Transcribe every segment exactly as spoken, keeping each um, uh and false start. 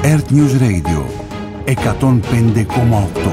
Earth News Radio εκατόν πέντε κόμμα οκτώ.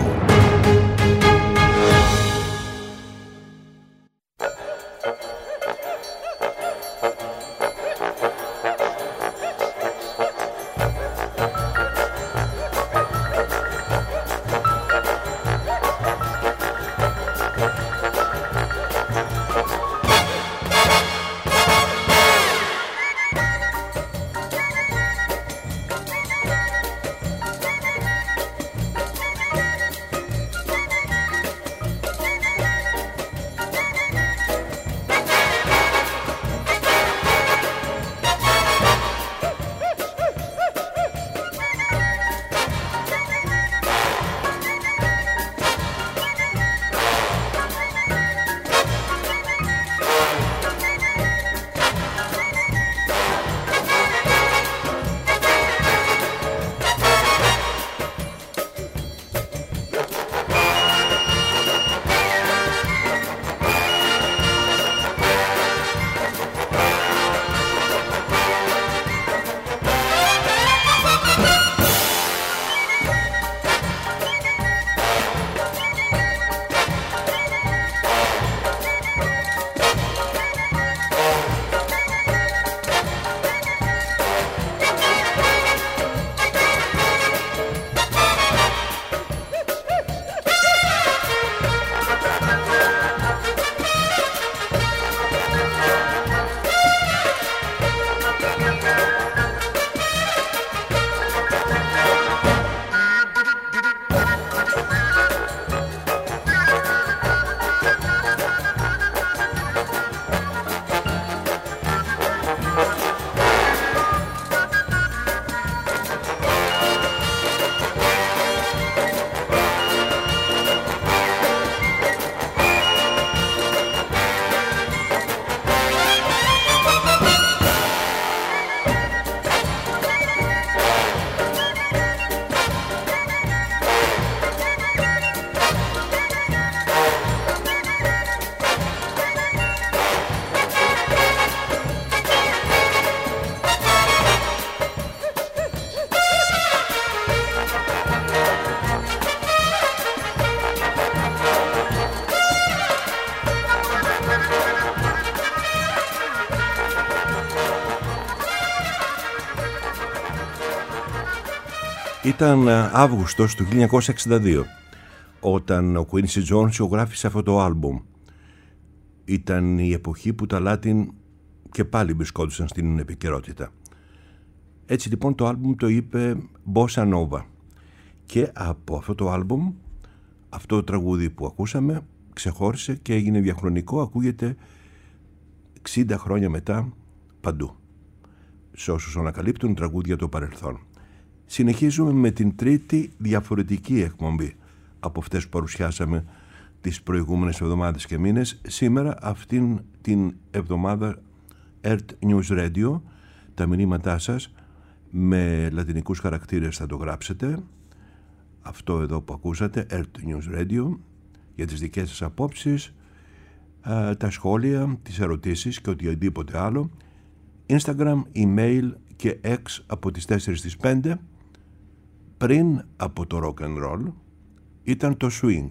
Ήταν Αύγουστος του χίλια εννιακόσια εξήντα δύο όταν ο Quincy Jones ηχογράφησε αυτό το άλμπουμ. Ήταν η εποχή που τα Latin και πάλι βρισκόντουσαν στην επικαιρότητα. Έτσι λοιπόν το άλμπουμ το είπε Bossa Nova, και από αυτό το άλμπουμ αυτό το τραγούδι που ακούσαμε ξεχώρισε και έγινε διαχρονικό, ακούγεται εξήντα χρόνια μετά παντού σε όσους ανακαλύπτουν τραγούδια του παρελθόν. Συνεχίζουμε με την τρίτη διαφορετική εκπομπή από αυτές που παρουσιάσαμε τις προηγούμενες εβδομάδες και μήνες. Σήμερα αυτήν την εβδομάδα Earth News Radio, τα μηνύματά σας με λατινικούς χαρακτήρες θα το γράψετε. Αυτό εδώ που ακούσατε, Earth News Radio, για τις δικές σας απόψεις, τα σχόλια, τις ερωτήσεις και οτιδήποτε άλλο. Instagram, email και X από τις τέσσερις στις πέντε. Πριν από το rock and roll ήταν το swing.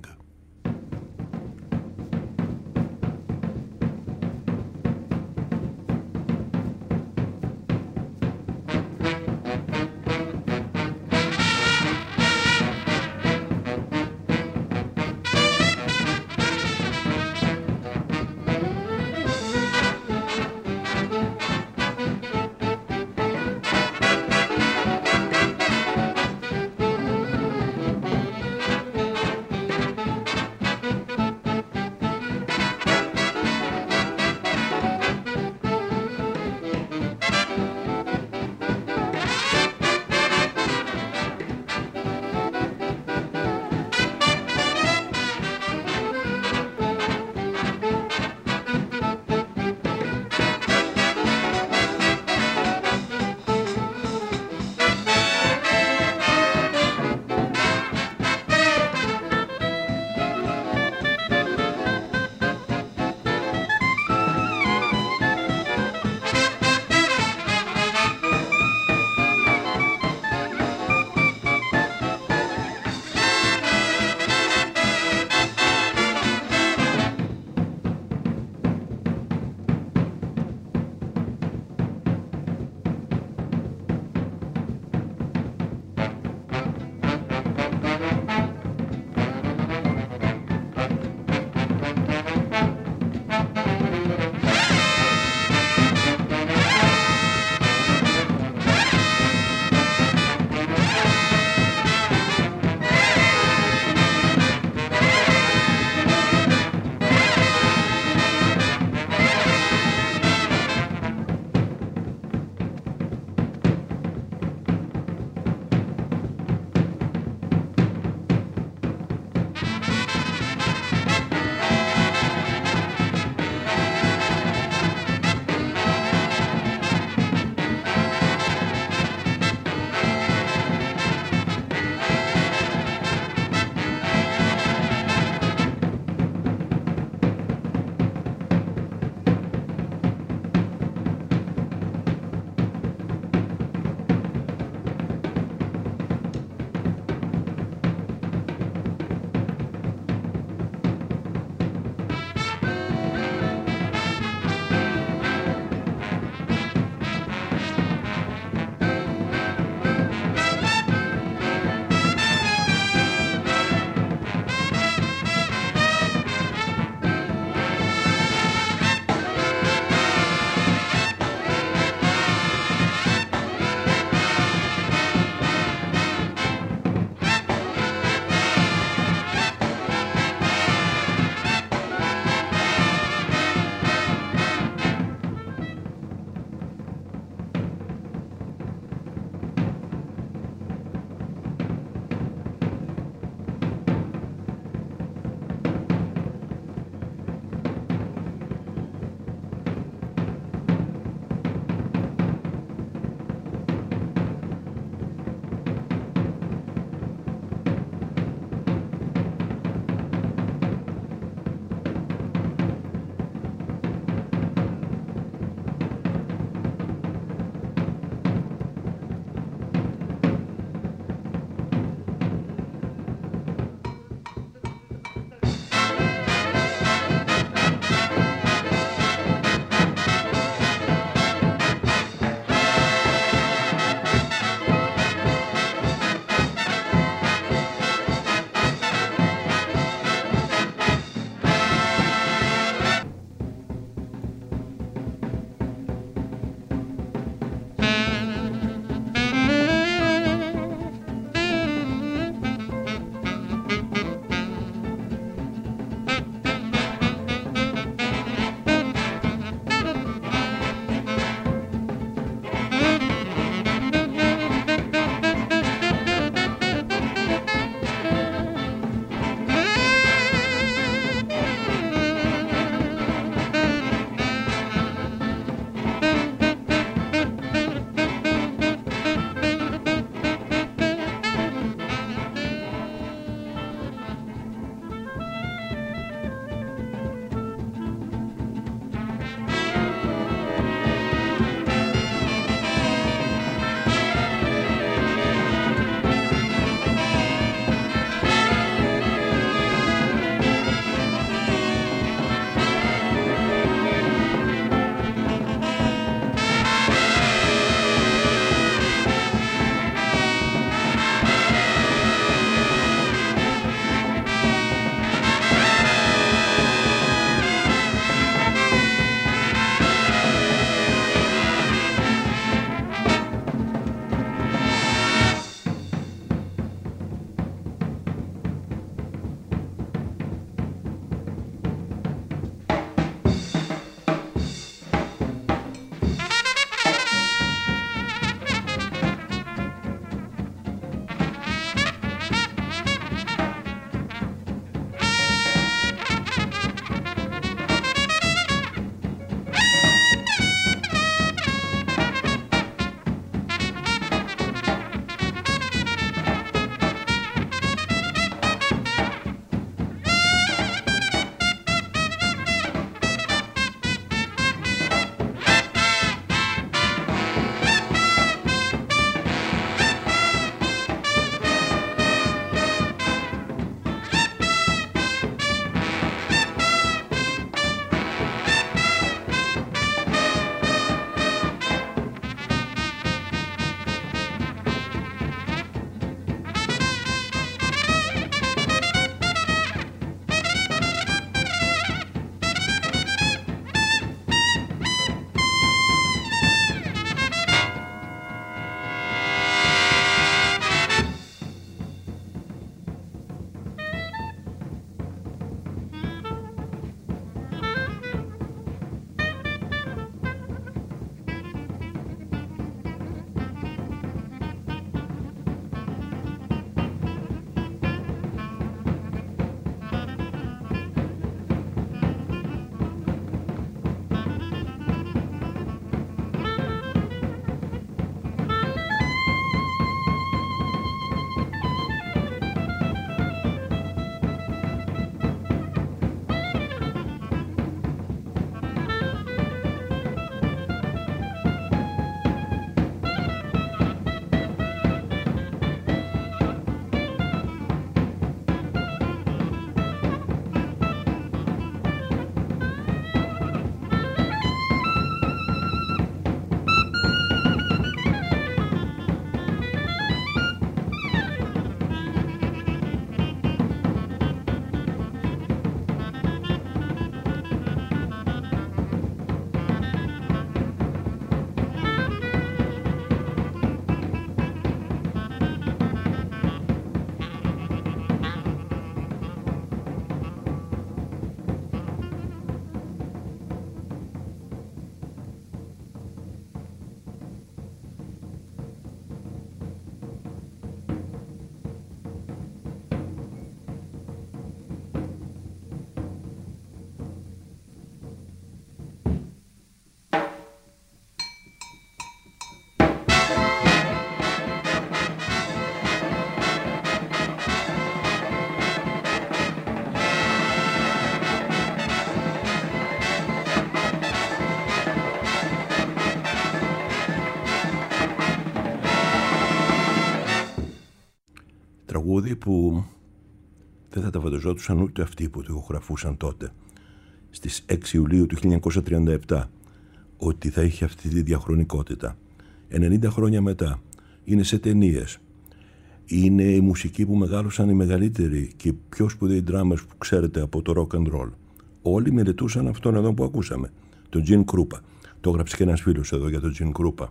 Τραγούδι που δεν θα τα φανταζόντουσαν ούτε αυτοί που το ηχογραφούσαν τότε, στις έξι Ιουλίου του χίλια εννιακόσια τριάντα επτά, ότι θα είχε αυτή τη διαχρονικότητα. ενενήντα χρόνια μετά είναι σε ταινίες. Είναι η μουσική που μεγάλωσαν οι μεγαλύτεροι και οι πιο σπουδαίοι drummers που ξέρετε από το rock and roll. Όλοι μελετούσαν αυτόν εδώ που ακούσαμε, τον Gene Krupa. Το έγραψε και ένας φίλος εδώ για τον Gene Krupa.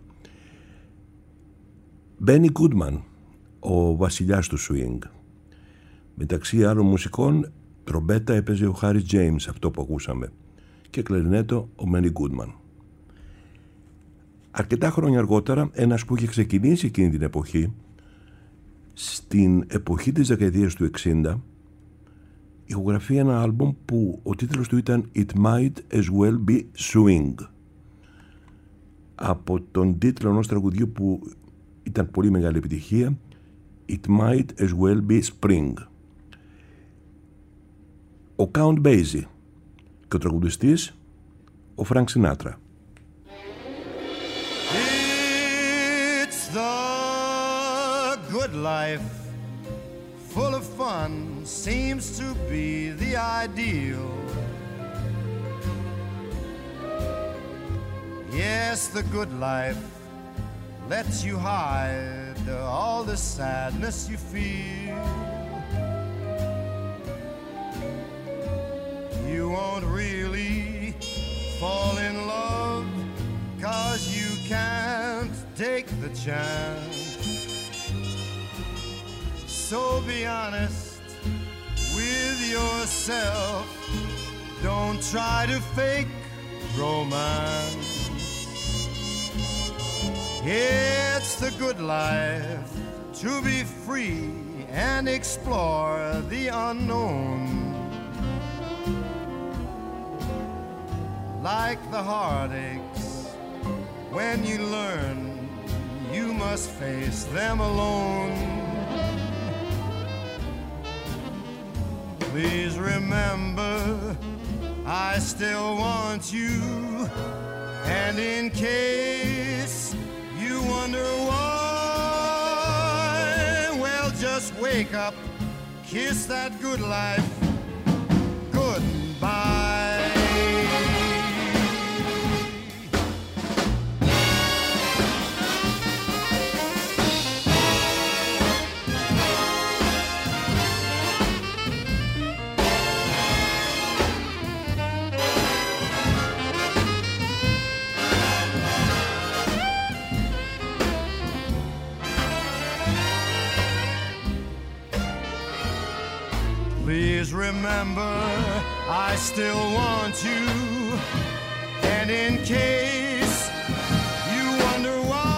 Benny Goodman, ο βασιλιάς του swing. Μεταξύ άλλων μουσικών, τρομπέτα έπαιζε ο Harry James, αυτό που ακούσαμε, και κλαρινέτο ο Benny Goodman. Αρκετά χρόνια αργότερα, ένας που είχε ξεκινήσει εκείνη την εποχή, στην εποχή της δεκαετίας του εξήντα, ηχογραφεί ένα άλμπομ που ο τίτλος του ήταν It Might As Well Be Swing, από τον τίτλο ενός τραγουδιού που ήταν πολύ μεγάλη επιτυχία, It Might As Well Be Spring. Ο Count Basie και ο τραγουδιστής ο Frank Sinatra. It's the good life, full of fun, seems to be the ideal. Yes, the good life lets you hide all the sadness you feel. You won't really fall in love 'cause you can't take the chance. So be honest with yourself. Don't try to fake romance. It's the good life to be free and explore the unknown. Like the heartaches, when you learn, you must face them alone. Please remember, I still want you, and in case you wonder why, well, just wake up, kiss that good life goodbye. Please remember, I still want you, and in case you wonder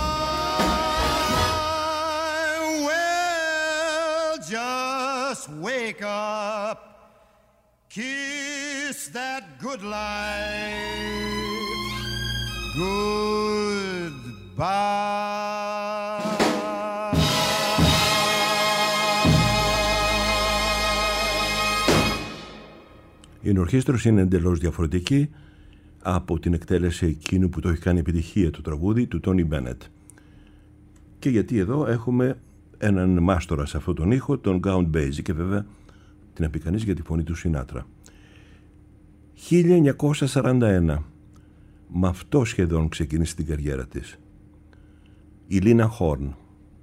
why, well, just wake up, kiss that good life goodbye. Η ενορχήστρωση είναι εντελώς διαφορετική από την εκτέλεση εκείνου που το έχει κάνει επιτυχία το τραγούδι του Τόνι Μπένετ. Και γιατί εδώ έχουμε έναν μάστορα σε αυτόν τον ήχο, τον Count Basie, και βέβαια την απει κανείς για τη φωνή του Σινάτρα. χίλια εννιακόσια σαράντα ένα, με αυτό σχεδόν ξεκίνησε την καριέρα της, η Λίνα Χόρν.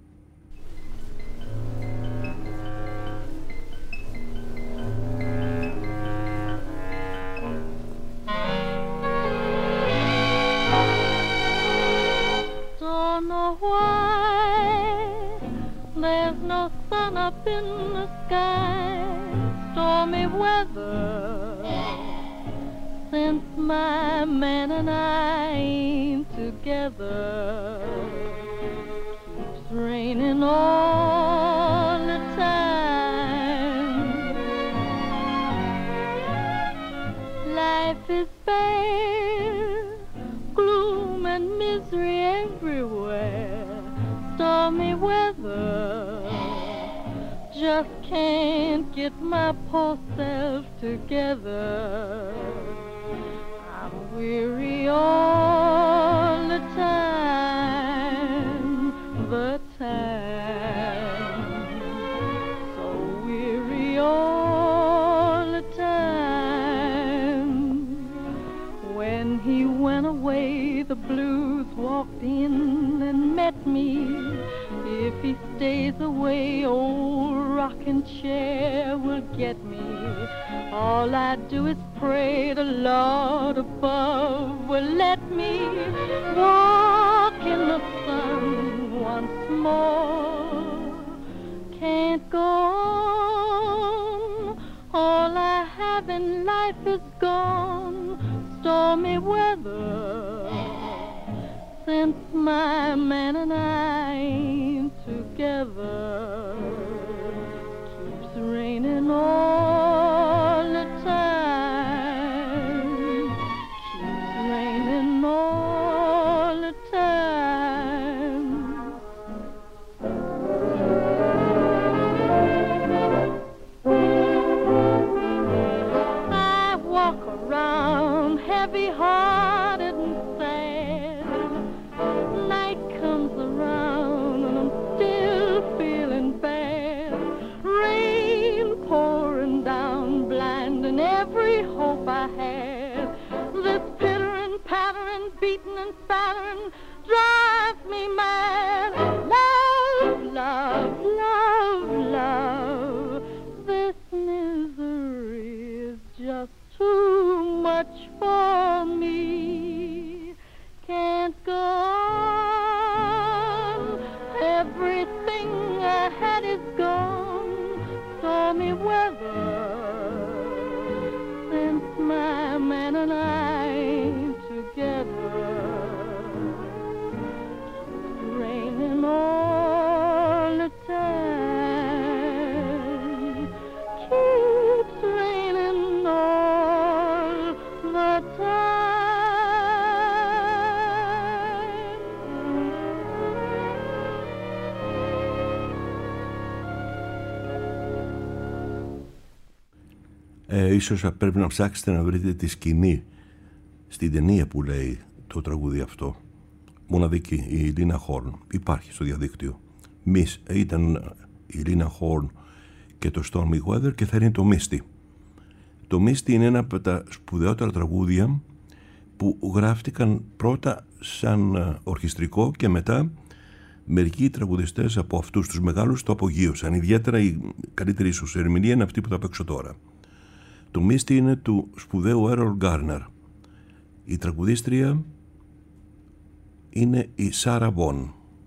There's no sun up in the sky, stormy weather, since my man and I ain't together. It's raining all the time. Life is bare, gloom and misery everywhere. Stormy weather, just can't get my poor self together. I'm weary all the time, the time. in and met me. If he stays away, old rocking chair will get me. All I do is pray the Lord above will let me walk in the sun once more. Can't go on. All I have in life is gone. Stormy weather since my man and I ain't together. Keeps raining all the time. Keeps raining all the time. I walk around heavy-hearted and sad. Night comes around and I'm still feeling bad. Rain pouring down, blinding every hope I had. This pittering, pattering, beating and spattering drives me mad. Love, love, love, love. This misery is just too much for me. Can't go on. Everything I had is gone. Stormy weather since my man and I ain't together. Keeps raining all the time. Keeps raining all the time. Ε, ίσως πρέπει να ψάξετε να βρείτε τη σκηνή στην ταινία που λέει το τραγούδι αυτό. Μοναδική, η Λίνα Χόρν. Υπάρχει στο διαδίκτυο. Miss, ήταν η Λίνα Χόρν και το Stormy Weather και θα είναι το Misty. Το Misty είναι ένα από τα σπουδαιότερα τραγούδια που γράφτηκαν πρώτα σαν ορχιστρικό και μετά μερικοί τραγουδιστές από αυτούς τους μεγάλους το απογείωσαν. Ιδιαίτερα η καλύτερη ίσως ερμηνεία είναι αυτή που θα παίξω τώρα. Το Misty είναι του σπουδαίου Errol Garner. Η τραγουδίστρια είναι η Sarah Vaughan.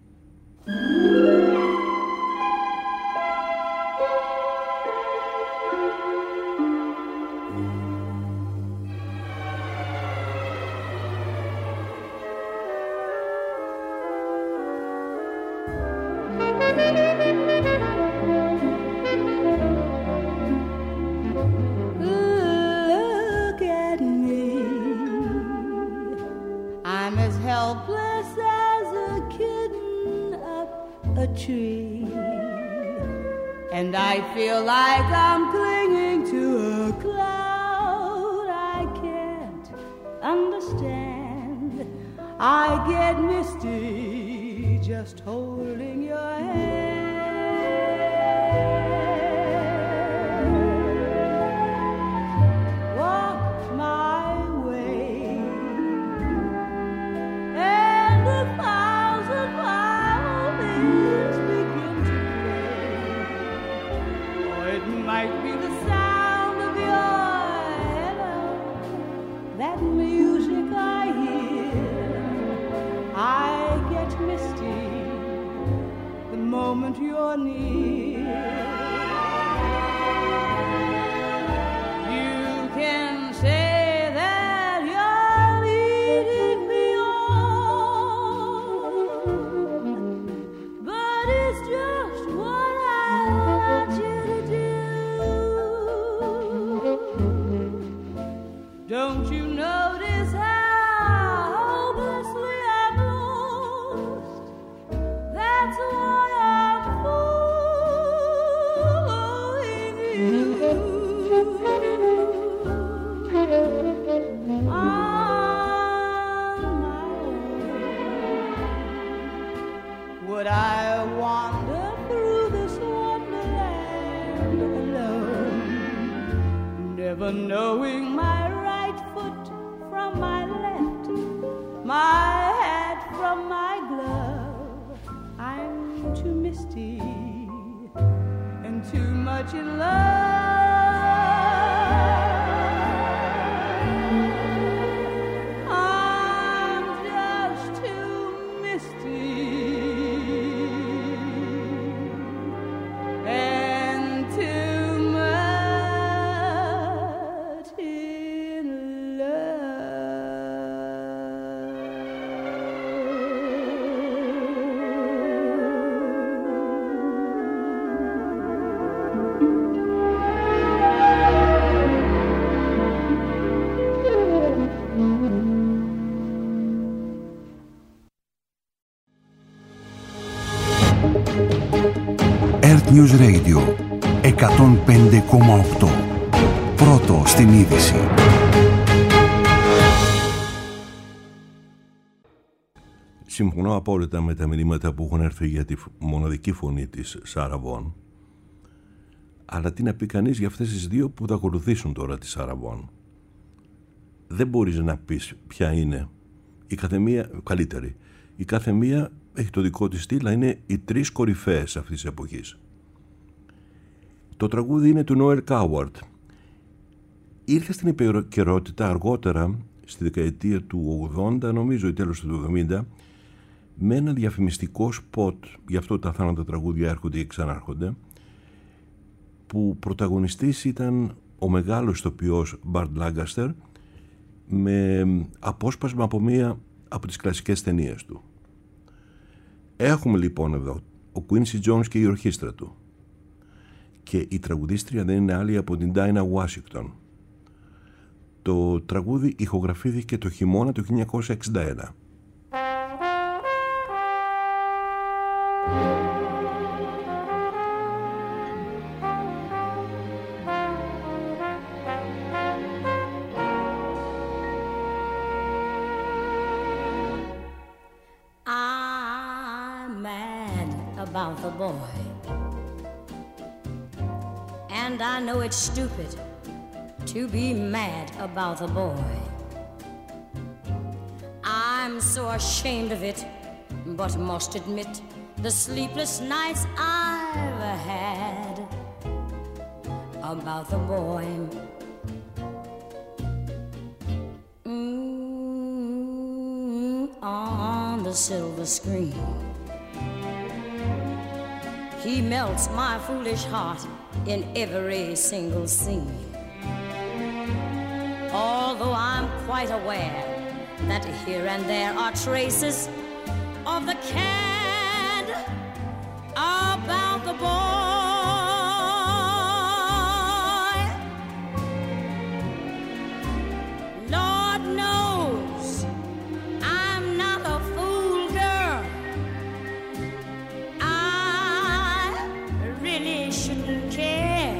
Feel like I'm clinging to a cloud I can't understand. I get misty just holding your hand. Walk my way and a thousand violins begin to It might be the sound of your hello, that music I hear. I get misty the moment you're near. You can say that you're leading me on, but it's just what I want you to do. Don't you notice how hopelessly I'm lost? That's why I'm following you. On my own, would I wander through this wonderland alone, never knowing my right foot from my left, my hat from my glove? too misty and too much in love. I'm just too misty and too much in Earth News Radio εκατόν πέντε κόμμα οκτώ. Πρώτο στην είδηση. Συμφωνώ απόλυτα με τα μηνύματα που έχουν έρθει για τη μοναδική φωνή της Σάρα Βον. Αλλά τι να πει κανείς για αυτές τις δύο που θα ακολουθήσουν τώρα τη Σάρα Βον. Δεν μπορείς να πεις ποια είναι η καθεμία καλύτερη. Η καθεμία έχει το δικό της στυλ, είναι οι τρεις κορυφαίες αυτής της εποχής. Το τραγούδι είναι του Noel Coward. Ήρθε στην επικαιρότητα αργότερα, στη δεκαετία του ογδόντα, νομίζω, ή τέλος του εβδομήντα, με ένα διαφημιστικό σποτ, γι' αυτό τα θάνατα τραγούδια έρχονται και ξανάρχονται, που πρωταγωνιστής ήταν ο μεγάλος ηθοποιός Burt Lancaster, με απόσπασμα από μία από τις κλασικές ταινίες του. Έχουμε λοιπόν εδώ ο Quincy Jones και η ορχήστρα του, και η τραγουδίστρια δεν είναι άλλη από την Dinah Washington. Το τραγούδι ηχογραφήθηκε το χειμώνα του χίλια εννιακόσια εξήντα ένα. I'm mad about the boy, and I know it's stupid to be mad about the boy. I'm so ashamed of it, but must admit the sleepless nights I've had about the boy. Mm, on the silver screen, he melts my foolish heart in every single scene. Although I'm quite aware that here and there are traces of the cad about the boy. Lord knows I'm not a fool girl. I really shouldn't care.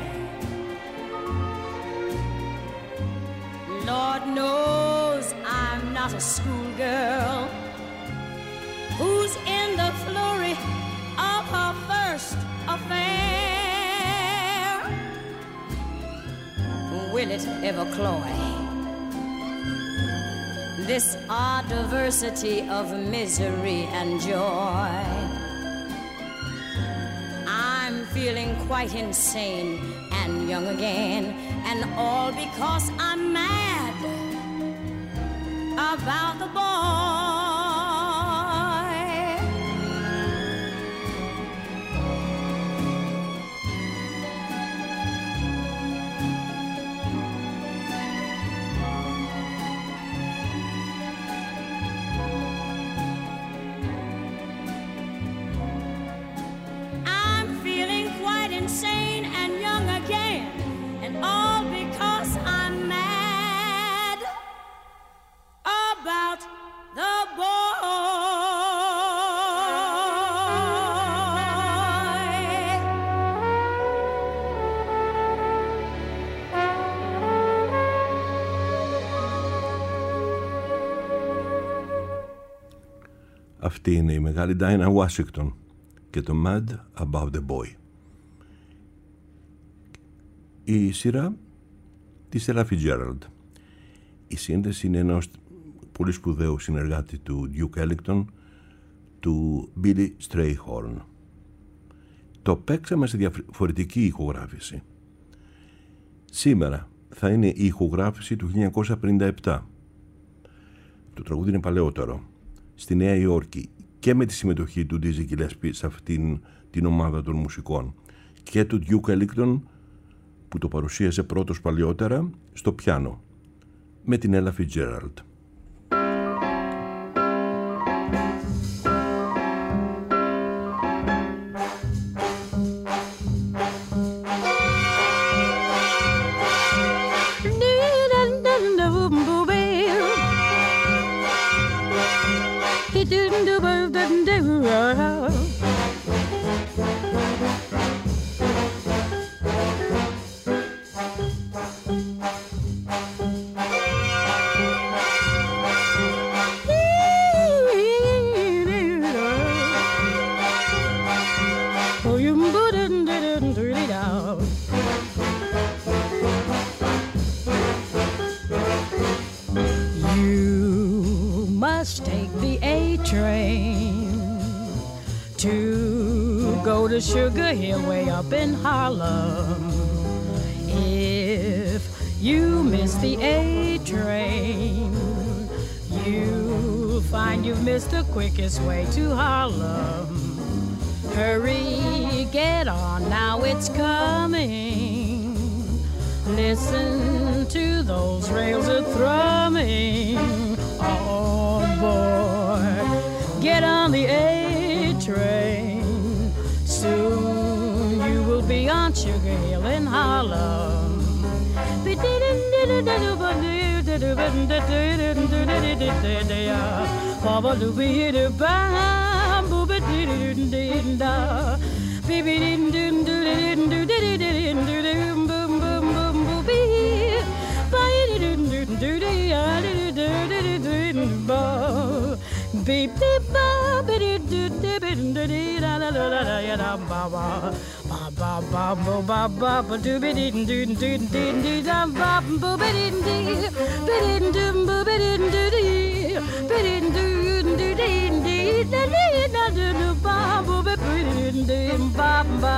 Lord knows I'm not a schoolgirl who's in the flurry of her first affair. Will it ever cloy this odd diversity of misery and joy? I'm feeling quite insane and young again, and all because I'm mad about the boy. I'm feeling quite insane and young again, and all because I'm mad about the boy. Αυτή είναι η μεγάλη Dinah Washington και το Mad About the Boy. Η σειρά της Ella Fitzgerald. Η σύνδεση είναι ενός πολύ σπουδαίου συνεργάτη του Duke Ellington, του Billy Strayhorn. το παίξαμε σε διαφορετική ηχογράφηση. Σήμερα θα είναι η ηχογράφηση του χίλια εννιακόσια πενήντα επτά. Το τραγούδι είναι παλαιότερο. Στη Νέα Υόρκη και με τη συμμετοχή του Dizzy Gillespie σε αυτήν την ομάδα των μουσικών και του Duke Ellington που το παρουσίασε πρώτος παλιότερα στο πιάνο με την Ella Fitzgerald. Sugar Hill way up in Harlem. If you miss the A train, you'll find you've missed the quickest way to Harlem. Hurry, get on, now it's coming. Listen to those rails a thrumming. Oh boy, get on the A train. Soon you will be on Sugar Hill in Harlem. Beep beep ba ba dee doo dee ba dee da da da da da ya da ba ba ba ba ba ba ba ba ba doo ba dee doo doo dee dee da ba ba ba dee dee ba dee doo ba ba dee doo dee ba dee doo doo dee dee da dee da doo ba ba ba dee dee ba ba.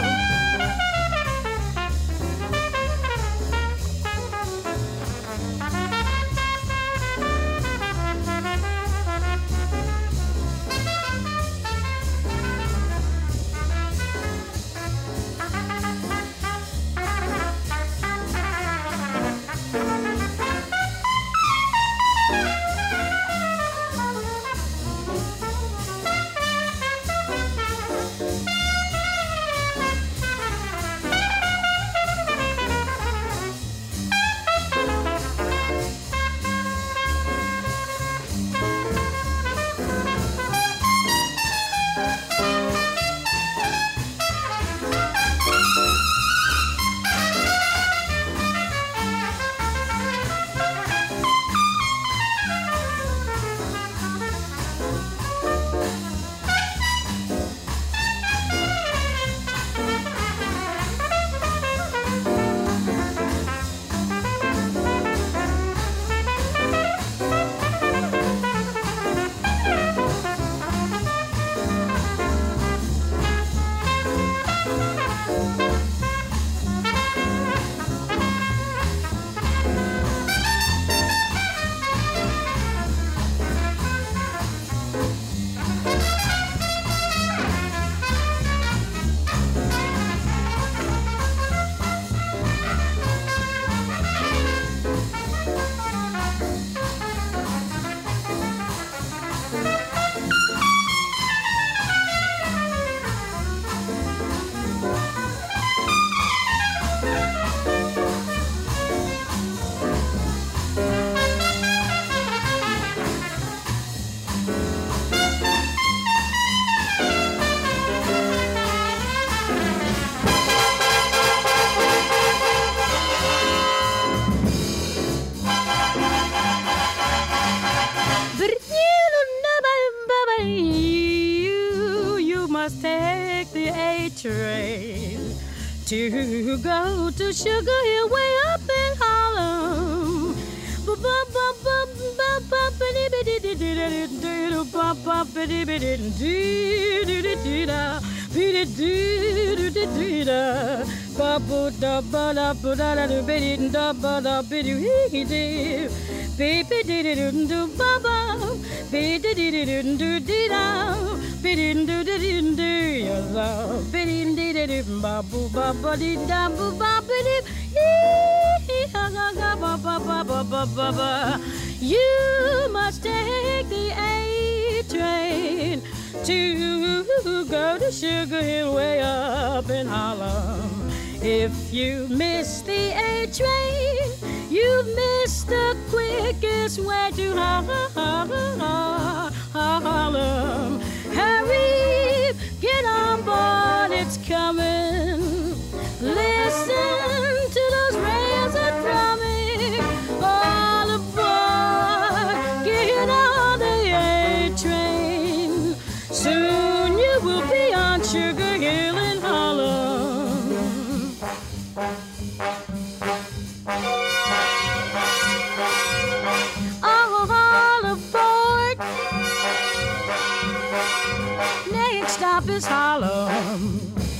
train to go to Sugar Hill way up in Harlem. Ba ba ba ba ba You must take the A train to go to Sugar Hill way up in Harlem. If you miss the A train, you've missed the quickest way to Harlem. Hurry, get on board, it's coming. Listen to those rails are drumming. All aboard, get on the A train. Soon you will be on Sugar Hill in Harlem. All aboard. Next stop is Harlem.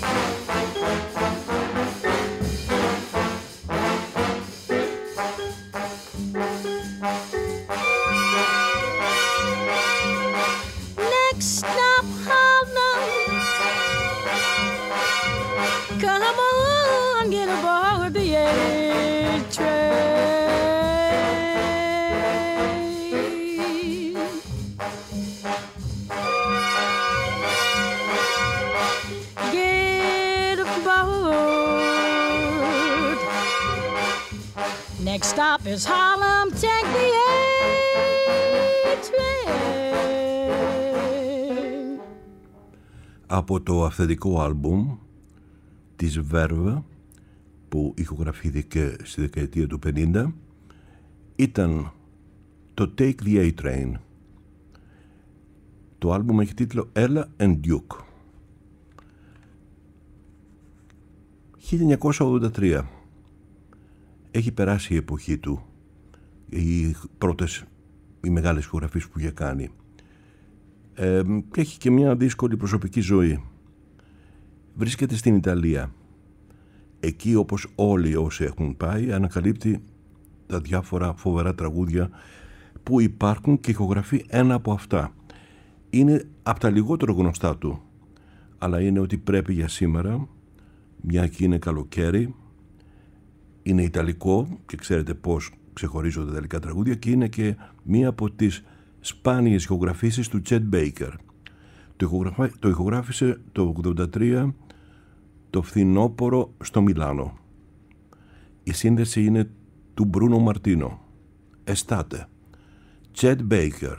Come on, get aboard the A train. Get aboard. Next stop is Harlem, take the A train. Από το αυθεντικό άλμπουμ της Verve που ηχογραφήθηκε στη δεκαετία του πενήντα ήταν το Take the A Train. Το άλμπουμ έχει τίτλο Ella and Duke. χίλια εννιακόσια ογδόντα τρία. Έχει περάσει η εποχή του, οι πρώτες, οι μεγάλες ηχογραφίες που είχε κάνει, ε, και έχει και μια δύσκολη προσωπική ζωή. Βρίσκεται στην Ιταλία. Εκεί, όπως όλοι όσοι έχουν πάει, ανακαλύπτει τα διάφορα φοβερά τραγούδια που υπάρχουν και ηχογραφεί ένα από αυτά. Είναι από τα λιγότερο γνωστά του, αλλά είναι ότι πρέπει για σήμερα, μια και είναι καλοκαίρι, είναι ιταλικό και ξέρετε πώς ξεχωρίζονται τα ιταλικά τραγούδια, και είναι και μία από τις σπάνιες ηχογραφήσεις του Chet Baker. Το, ηχογραφα... το ηχογράφησε το ογδόντα τρία το φθινόπωρο στο Μιλάνο. Η σύνδεση είναι του Μπρούνο Μαρτίνο. Εστάτε. Chet Baker.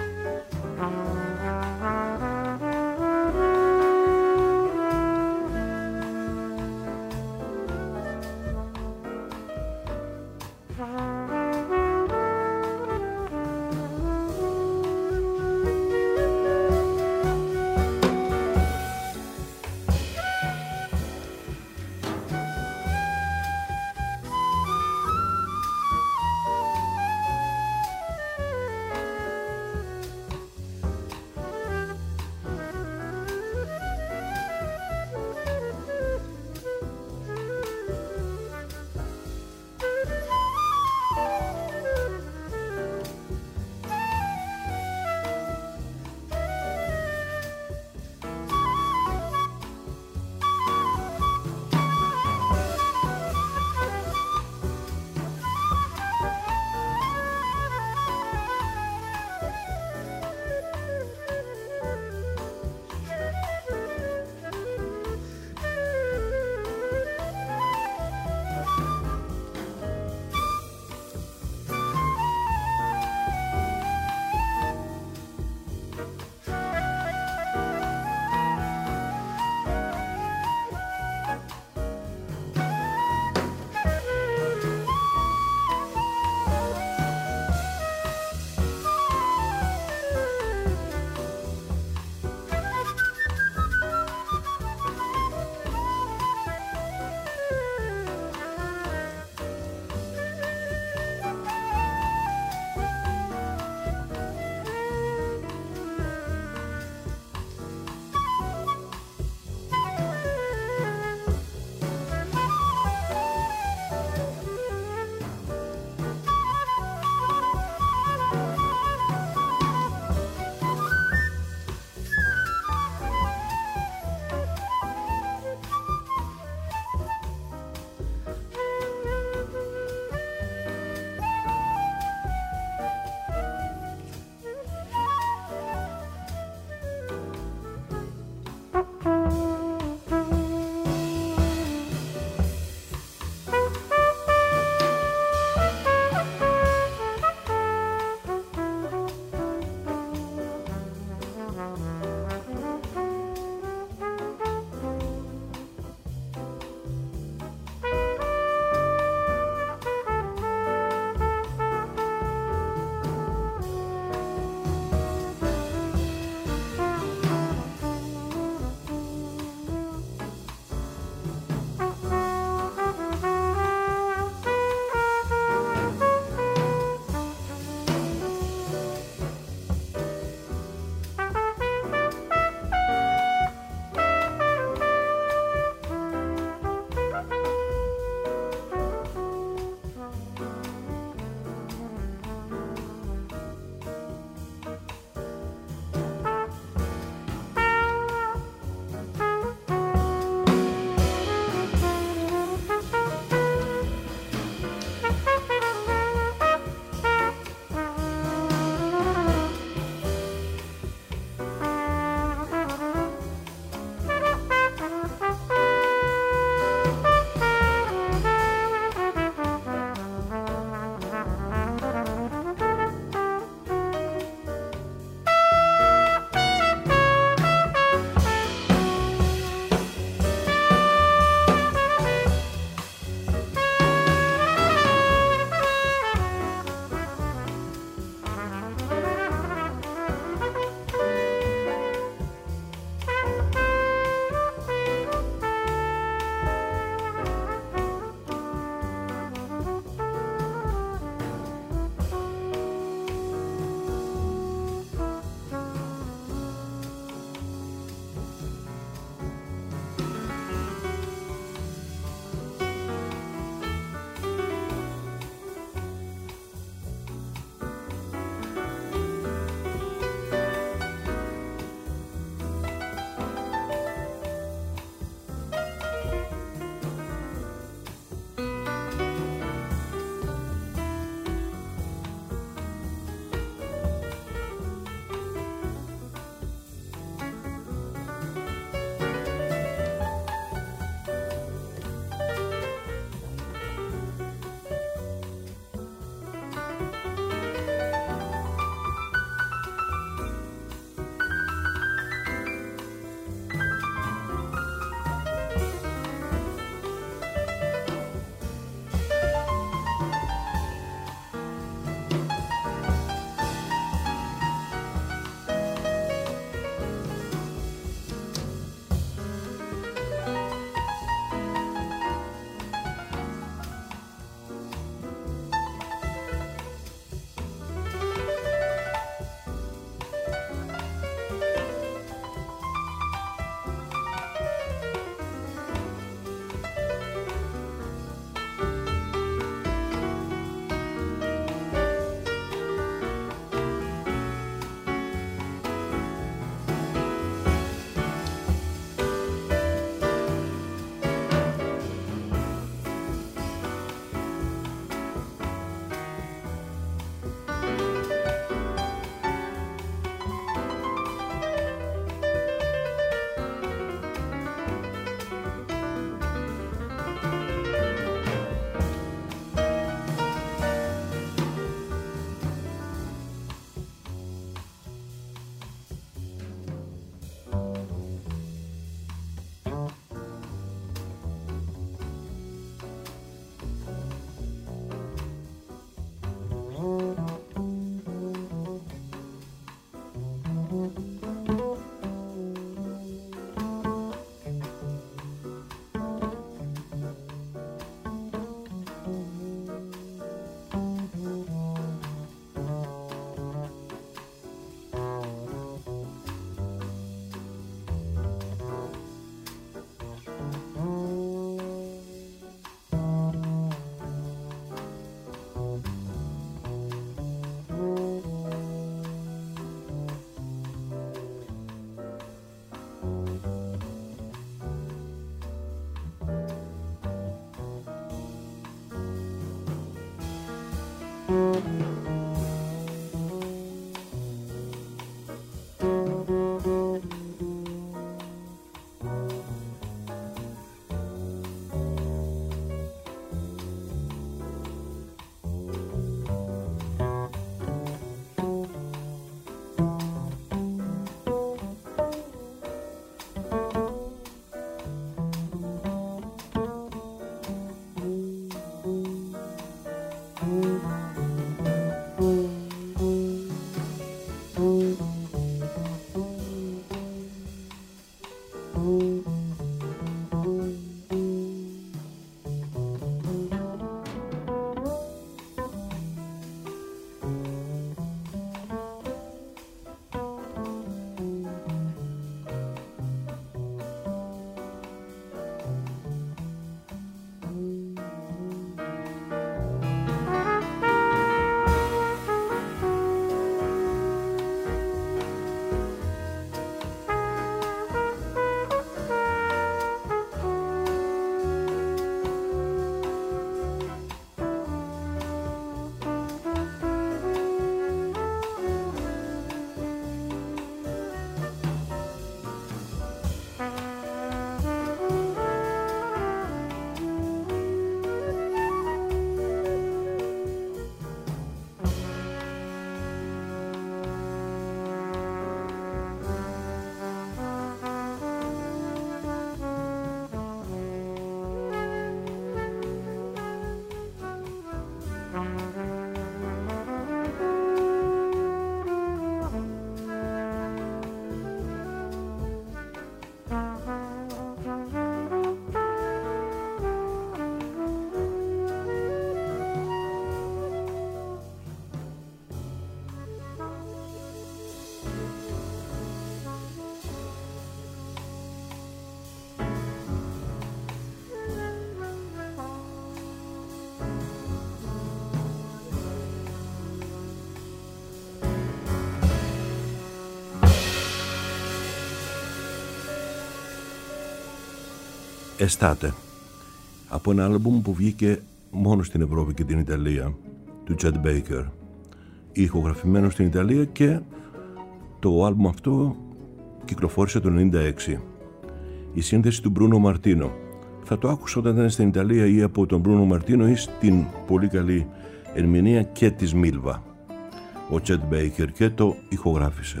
Εστάτε, από ένα άλμπουμ που βγήκε μόνο στην Ευρώπη και την Ιταλία, του Chet Baker, ηχογραφημένο στην Ιταλία, και το άλμπουμ αυτό κυκλοφόρησε το ενενήντα έξι. Η σύνθεση του Μπρούνο Μαρτίνο. Θα το άκουσα όταν ήταν στην Ιταλία ή από τον Μπρούνο Μαρτίνο ή στην πολύ καλή ερμηνεία και της Μίλβα, ο Chet Baker, και το ηχογράφησε.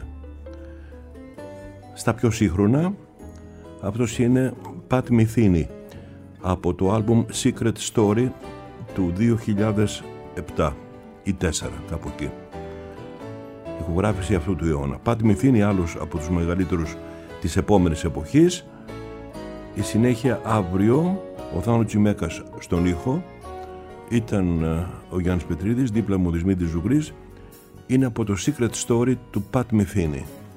Στα πιο σύγχρονα, αυτός είναι Pat Metheny από το άλμπουμ Secret Story του δύο χιλιάδες επτά ή τέσσερα, κάπου εκεί. Ηχογράφηση αυτού του αιώνα. Pat Metheny, άλλος από τους μεγαλύτερους της επόμενης εποχής. Η συνέχεια αύριο, ο Θάνο Τσιμέκας στον ήχο, ήταν ο Γιάννης Πετρίδης, δίπλα μου ο Δυσμήτρης Ζουγρής. Είναι από το Secret Story του Pat Metheny.